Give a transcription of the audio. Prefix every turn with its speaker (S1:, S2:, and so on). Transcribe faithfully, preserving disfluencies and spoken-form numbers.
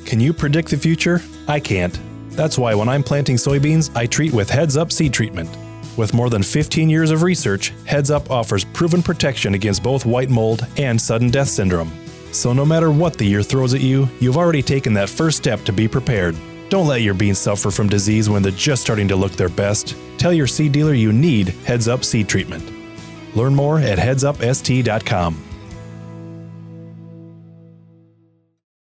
S1: Can you predict the future? I can't. That's why when I'm planting soybeans, I treat with Heads Up Seed Treatment. With more than fifteen years of research, Heads Up offers proven protection against both white mold and sudden death syndrome. So no matter what the year throws at you, you've already taken that first step to be prepared. Don't let your beans suffer from disease when they're just starting to look their best. Tell your seed dealer you need Heads Up Seed Treatment. Learn more at heads up s t dot com.